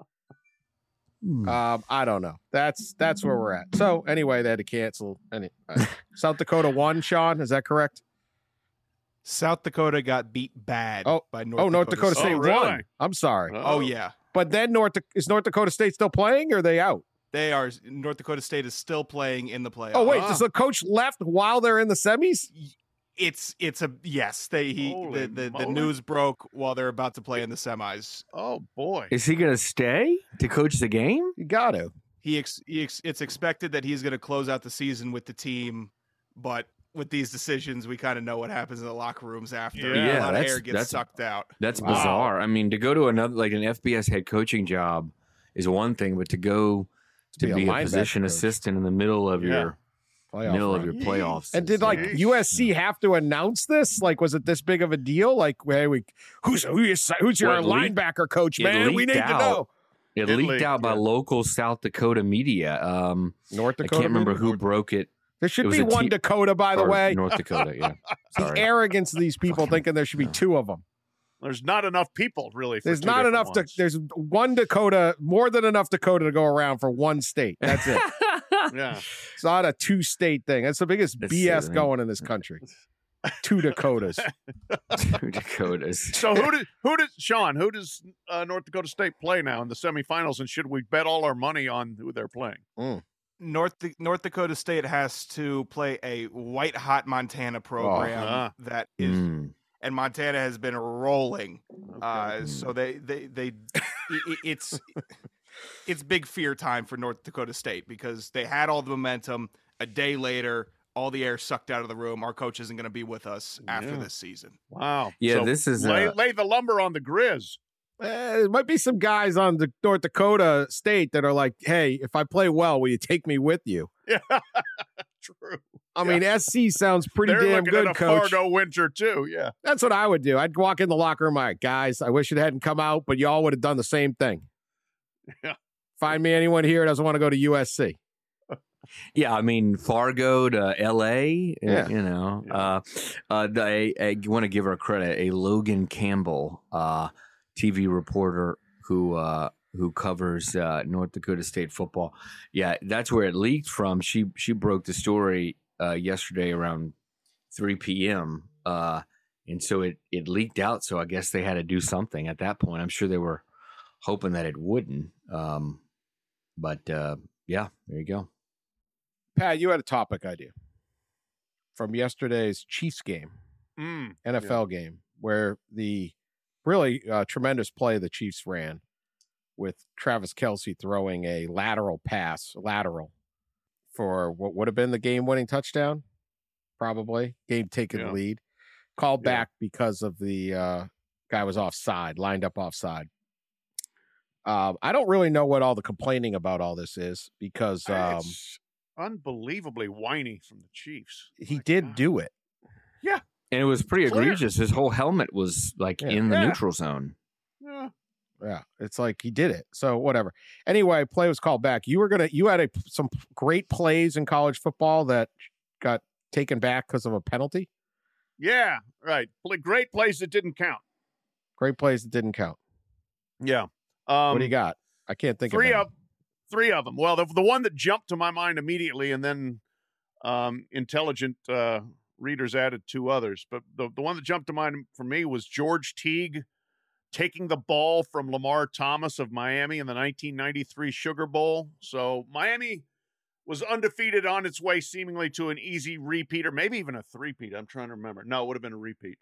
I don't know. That's where we're at. So anyway, they had to cancel. South Dakota won, Sean. Is that correct? South Dakota got beat bad by North Dakota State really? won. I'm sorry. Oh, yeah. But then is North Dakota State still playing, or are they out? They are. North Dakota State is still playing in the playoffs. Oh, wait. Does the coach left while they're in the semis? It's a yes. Holy The moly. news broke while they're about to play in the semis. Oh boy. Is he going to stay to coach the game? You got to. It's expected that he's going to close out the season with the team, but with these decisions, we kind of know what happens in the locker rooms after. Yeah, a lot of that's- air gets that's- sucked out. That's Wow. bizarre. I mean, to go to another, like an FBS head coaching job is one thing, but to go to be a linebacker position coach. assistant in the middle of your Playoff run. playoffs. And did like Yeesh. USC have to announce this? Like, was it this big of a deal? Like, hey, who's your Well, it leaked- linebacker coach, it man? We leaked need to out. know. It It leaked leaked, out by yeah. local South Dakota media. North I Dakota. can't remember maybe? who broke it. There should it was be a one te- Dakota, by the Or way. North Dakota. Yeah, The sorry. arrogance of these people thinking there should be two of them. There's not enough people really. For There's two not different enough. ones. There's one Dakota, more than enough Dakota to go around for one state. That's it. Yeah. It's not a two-state thing. That's the biggest That's BS silly. going in this country. Two Dakotas. Two Dakotas. So who does Sean? Who does North Dakota State play now in the semifinals? And should we bet all our money on who they're playing? North Dakota State has to play a white hot Montana program Ah. that is, Mm. and Montana has been rolling. Okay. So it's big fear time for North Dakota State because they had all the momentum. A day later, all the air sucked out of the room. Our coach isn't going to be with us after Yeah. this season. Wow. Yeah, So this is lay the lumber on the Grizz. There might be some guys on the North Dakota State that are like, hey, if I play well, will you take me with you? Yeah. True. I mean, SC sounds pretty They're damn looking good, at a coach. Fargo winter too. Yeah. That's what I would do. I'd walk in the locker room, all right, guys, I wish it hadn't come out, but y'all would have done the same thing. Yeah. Find me anyone here that doesn't want to go to USC. Yeah, I mean Fargo to L.A. Yeah. You know, Yeah. I want to give her credit. A Logan Campbell, TV reporter who covers North Dakota State football. Yeah, that's where it leaked from. She broke the story yesterday around 3 p.m. And so it leaked out. So I guess they had to do something at that point. I'm sure they were hoping that it wouldn't. But yeah, there you go. Pat, you had a topic idea from yesterday's Chiefs game, NFL game, where the really tremendous play the Chiefs ran with Travis Kelce throwing a lateral for what would have been the game-winning touchdown, probably game-taking Yeah. lead, called Yeah. back because of the guy was offside, lined up offside. I don't really know what all the complaining about all this is because It's unbelievably whiny from the Chiefs. he My did God. do it. And it was pretty Clear. egregious. His whole helmet was like Yeah. in the Yeah. neutral zone. Yeah. Yeah, it's like he did it. So whatever. Anyway, play was called back. You had some great plays in college football that got taken back because of a penalty. Yeah. Right. Great plays that didn't count. Great plays that didn't count. Yeah. What do you got? I can't think three of of them. Well, the one that jumped to my mind immediately, and then intelligent readers added two others. But the one that jumped to mind for me was George Teague taking the ball from Lamar Thomas of Miami in the 1993 Sugar Bowl. So Miami was undefeated on its way seemingly to an easy repeat, or maybe even a three-peat. I'm trying to remember. No, it would have been a repeat.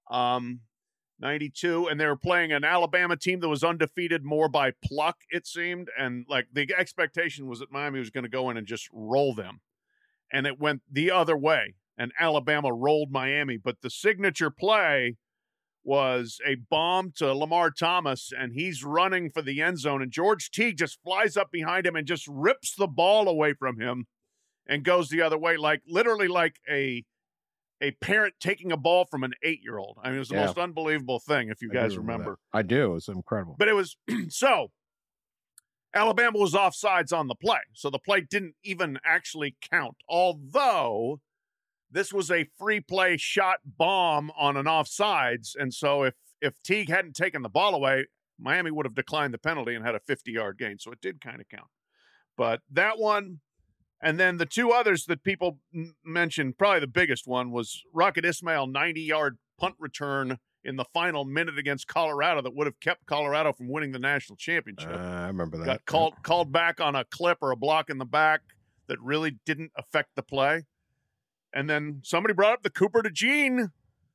92, and they were playing an Alabama team that was undefeated more by pluck, it seemed. And like the expectation was that Miami was going to go in and just roll them. And it went the other way, and Alabama rolled Miami. But the signature play was a bomb to Lamar Thomas, and he's running for the end zone, and George Teague just flies up behind him and just rips the ball away from him and goes the other way, like literally like a parent taking a ball from an 8-year-old. I mean, it was the Yeah. most unbelievable thing, if you I guys do remember. that. I do. It was incredible. But it was so Alabama was offsides on the play. So the play didn't even actually count. Although this was a free play shot bomb on an offsides. And so if Teague hadn't taken the ball away, Miami would have declined the penalty and had a 50-yard gain. So it did kind of count. But that one, and then the two others that people mentioned, probably the biggest one was Rocket Ismail 90-yard punt return in the final minute against Colorado that would have kept Colorado from winning the national championship. I remember that. Got called back on a clip or a block in the back that really didn't affect the play. And then somebody brought up the Cooper DeJean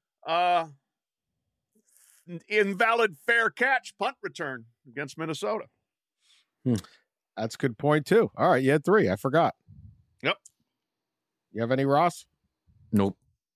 invalid fair catch punt return against Minnesota. That's a good point, too. All right, you had 3. I forgot. Yep. You have any, Ross? Nope.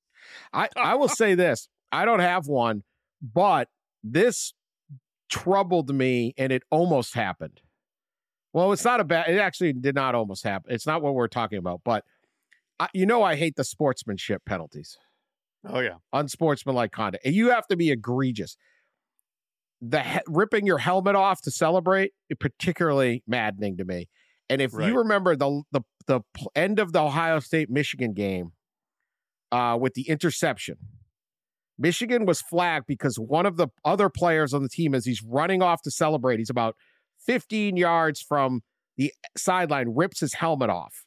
I will say this. I don't have one, but this troubled me, and it almost happened. Well, it's not it actually did not almost happen. It's not what we're talking about, but I hate the sportsmanship penalties. Oh, yeah. Unsportsmanlike conduct. And you have to be egregious. Ripping your helmet off to celebrate is particularly maddening to me. And if you remember the end of the Ohio State-Michigan game with the interception, Michigan was flagged because one of the other players on the team, as he's running off to celebrate, he's about 15 yards from the sideline, rips his helmet off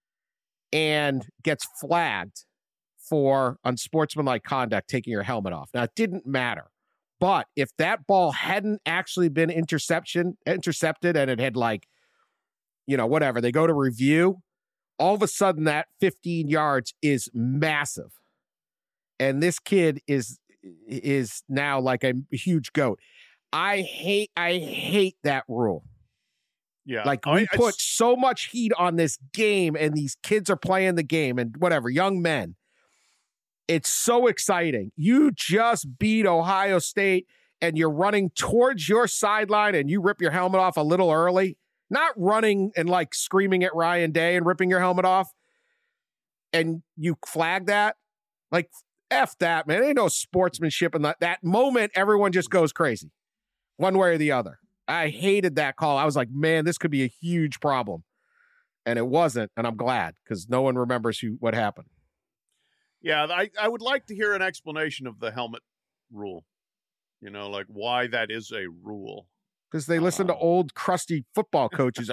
and gets flagged for unsportsmanlike conduct, taking your helmet off. Now, it didn't matter. But if that ball hadn't actually been intercepted and it had whatever, they go to review, all of a sudden that 15 yards is massive. And this kid is now like a huge goat. I hate that rule. Yeah. Like we put so much heat on this game and these kids are playing the game and whatever, young men. It's so exciting. You just beat Ohio State and you're running towards your sideline and you rip your helmet off a little early, not running and like screaming at Ryan Day and ripping your helmet off. And you flag that. Like, F that, man. Ain't no sportsmanship in that moment. Everyone just goes crazy one way or the other. I hated that call. I was like, man, this could be a huge problem. And it wasn't. And I'm glad because no one remembers what happened. Yeah, I would like to hear an explanation of the helmet rule. Like why that is a rule. Because they listen to old crusty football coaches.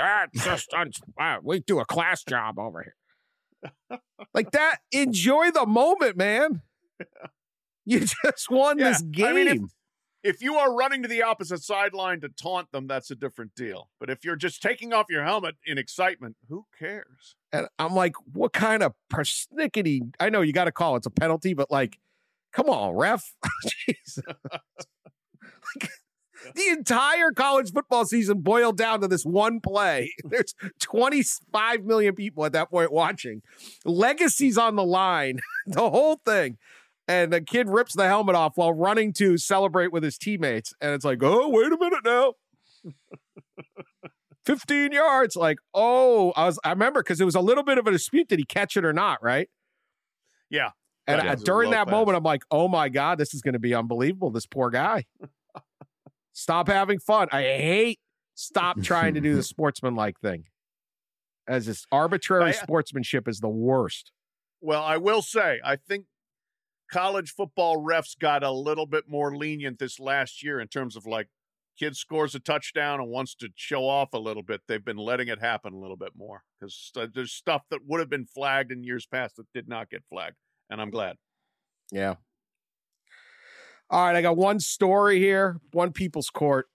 We do a class job over here. Like that. Enjoy the moment, man. You just won this game. I mean, if you are running to the opposite sideline to taunt them, that's a different deal. But if you're just taking off your helmet in excitement, who cares? And I'm like, what kind of persnickety? I know you got to call it's a penalty, but like, come on, ref. Jeez. Like, the entire college football season boiled down to this one play. There's 25 million people at that point watching. Legacy's on the line, the whole thing. And the kid rips the helmet off while running to celebrate with his teammates. And it's like, oh, wait a minute now. 15 yards. Like, I remember because it was a little bit of a dispute. Did he catch it or not? Right. Yeah. And during that moment, I'm like, oh my God, this is going to be unbelievable. This poor guy. Stop having fun. Stop trying to do the sportsmanlike thing. As this arbitrary sportsmanship is the worst. Well, I will say, I think college football refs got a little bit more lenient this last year in terms of like kid scores a touchdown and wants to show off a little bit. They've been letting it happen a little bit more because there's stuff that would have been flagged in years past that did not get flagged. And I'm glad. Yeah. All right. I got one story here, one people's court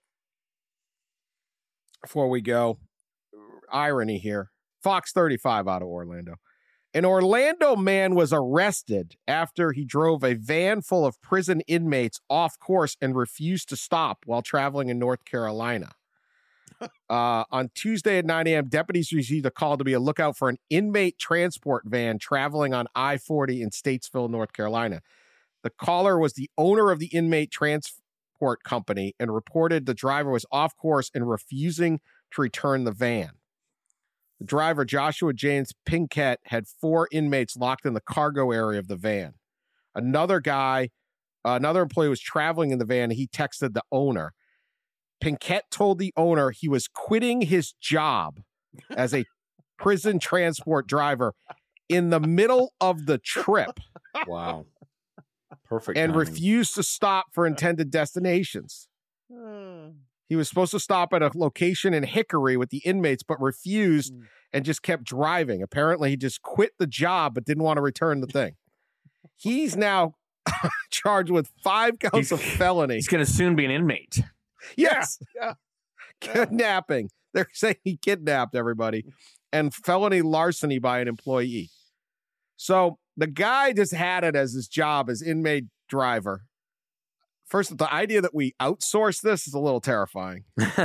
before we go. Irony here. Fox 35 out of Orlando. An Orlando man was arrested after he drove a van full of prison inmates off course and refused to stop while traveling in North Carolina. On Tuesday at 9 a.m., deputies received a call to be a lookout for an inmate transport van traveling on I-40 in Statesville, North Carolina. The caller was the owner of the inmate transport company and reported the driver was off course and refusing to return the van. The driver, Joshua James Pinkett, had 4 inmates locked in the cargo area of the van. Another employee was traveling in the van, and he texted the owner. Pinkett told the owner he was quitting his job as a prison transport driver in the middle of the trip. Wow. Perfect. And timing. refused to stop for intended destinations. He was supposed to stop at a location in Hickory with the inmates, but refused and just kept driving. Apparently, he just quit the job, but didn't want to return the thing. He's now charged with 5 counts of felony. He's going to soon be an inmate. Yes. Yeah. Kidnapping. They're saying he kidnapped everybody. And felony larceny by an employee. So the guy just had it as his job as inmate driver. First, the idea that we outsource this is a little terrifying.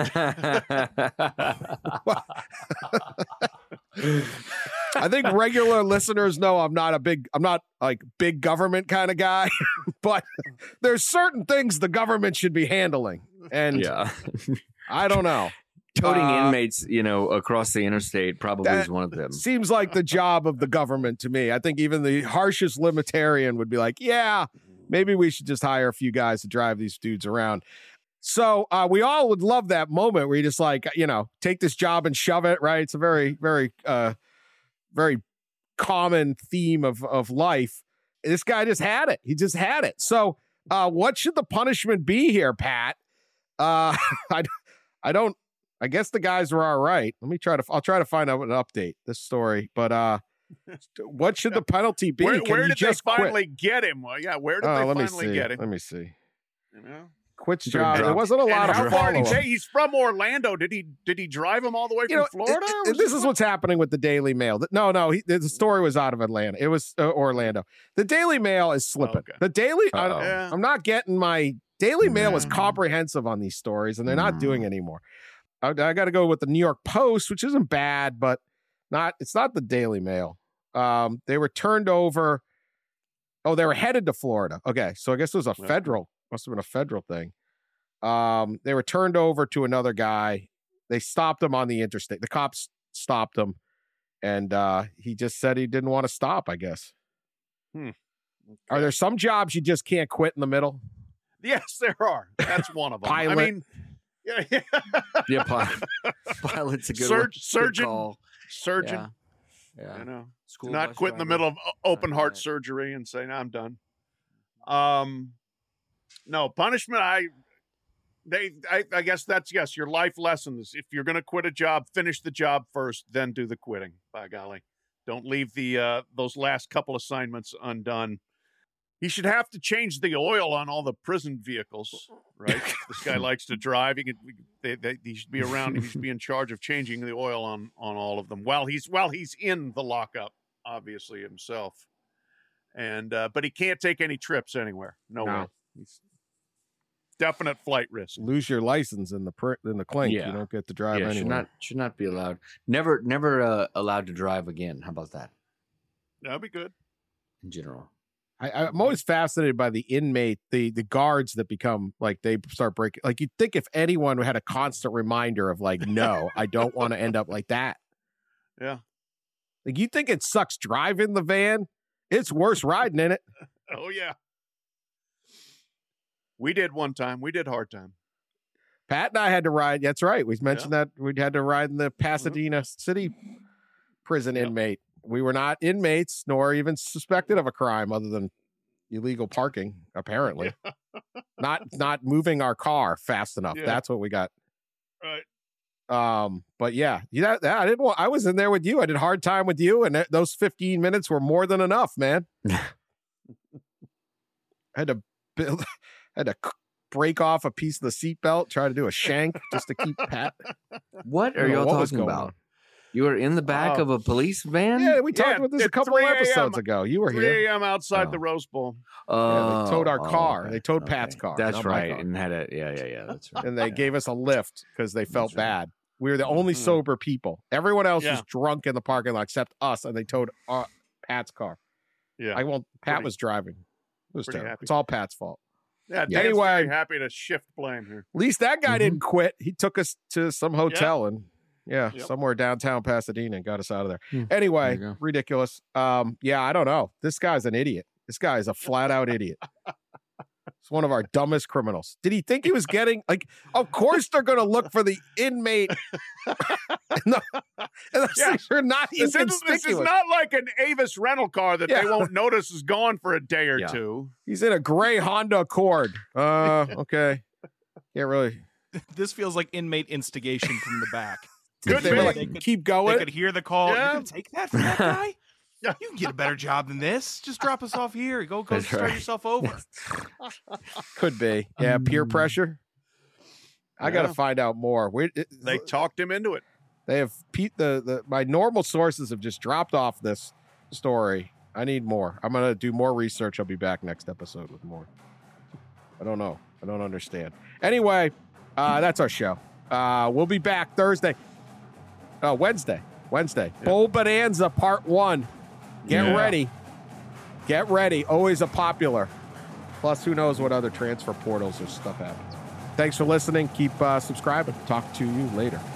I think regular listeners know I'm not like big government kind of guy, but there's certain things the government should be handling. And yeah. I don't know. Toting inmates, across the interstate probably is one of them. Seems like the job of the government to me. I think even the harshest libertarian would be like, yeah, maybe we should just hire a few guys to drive these dudes around. So we all would love that moment where you just like, take this job and shove it, right? It's a very, very, very common theme of life. This guy just had it. He just had it. So what should the punishment be here, Pat? I guess the guys were all right. I'll try to find out an update this story, but what should the penalty be? Where did they finally get him? Well, yeah, where did they finally get him? Let me see. You know? Quits job. There wasn't a lot of how far did he follow-up. say? He's from Orlando. Did he drive him all the way from Florida? This is what's happening with the Daily Mail. No, the story was out of Atlanta. It was Orlando. The Daily Mail is slipping. Okay. The Daily. Yeah. I'm not getting my Daily Mail is comprehensive on these stories, and they're not doing anymore. I got to go with the New York Post, which isn't bad, but it's not the Daily Mail. They were turned over. Oh, they were headed to Florida. Okay, so I guess it was must have been a federal thing. They were turned over to another guy. They stopped him on the interstate. The cops stopped him, and he just said he didn't want to stop, I guess. Okay. Are there some jobs you just can't quit in the middle? Yes, there are. That's one of them. Pilot. I mean, yeah. Pilot's a good surgeon. Yeah. You know, School not bus quit in the driver. middle of open heart Right. surgery and say, "No, I'm done." No punishment. I guess that's yes. Your life lessons. If you're going to quit a job, finish the job first, then do the quitting. By golly, don't leave the those last couple assignments undone. He should have to change the oil on all the prison vehicles, right? This guy likes to drive. He should be around. He should be in charge of changing the oil on all of them while he's in the lockup, obviously himself. And but he can't take any trips anywhere. No way. He's definite flight risk. Lose your license in the clink. Yeah. You don't get to drive Yeah, anywhere. should not be allowed. Never allowed to drive again. How about that? That'd be good. In general. I'm always fascinated by the inmate, the guards that become like they start breaking. Like you'd think if anyone had a constant reminder of like, no, I don't want to end up like that. Yeah. Like you think it sucks driving the van? It's worse riding in it. Oh yeah. We did one time. We did hard time. Pat and I had to ride. That's right. We mentioned that we had to ride in the Pasadena City prison inmate. We were not inmates, nor even suspected of a crime other than illegal parking, apparently. Not moving our car fast enough. Yeah. That's what we got. Right. But yeah, I was in there with you. I did hard time with you, and those 15 minutes were more than enough, man. I had to break off a piece of the seatbelt, try to do a shank just to keep Pat. What I are don't know y'all what was talking going about? on. You were in the back of a police van? Yeah, we talked about this a at couple 3 a.m. episodes ago. You were 3 here. a.m. outside Oh. the Rose Bowl. Yeah, they towed our car. okay. They towed Pat's car, That's not my right. car. And had it. Yeah. That's right. And they gave us a lift because they felt That's right. bad. We were the only sober people. Everyone else Yeah. was drunk in the parking lot except us, and they towed Pat's car. Yeah. Pat Pretty- was driving. It was pretty terrible. happy. It's all Pat's fault. Yeah. Yeah. Dan's Anyway. very happy to shift blame here. At least that guy Mhm. didn't quit. He took us to some hotel and Yep. somewhere downtown Pasadena and got us out of there. Hmm. Anyway, There you go. ridiculous. Yeah, I don't know. This guy's an idiot. This guy is a flat out idiot. It's one of our dumbest criminals. Did he think he was getting like? Of course, they're going to look for the inmate. and those Yeah. things are not This inconspicuous. is not like an Avis rental car that Yeah. they won't notice is gone for a day or Yeah. two. He's in a gray Honda Accord. Okay. Can't really. This feels like inmate instigation from the back. Good They were man. like, They could- keep They going. could hear the call. Yeah. You can take that from that guy. You can get a better job than this. Just drop us off here. Go That's start right. yourself over. Could be. Yeah, peer pressure. I got to Yeah. find out more. They talked him into it. They have my normal sources have just dropped off this story. I need more. I'm gonna do more research. I'll be back next episode with more. I don't know. I don't understand. Anyway, that's our show. We'll be back Thursday. Wednesday. Bowl Bonanza Part 1. Get ready. Get ready. Always a popular. Plus, who knows what other transfer portals or stuff happens. Thanks for listening. Keep subscribing. Talk to you later.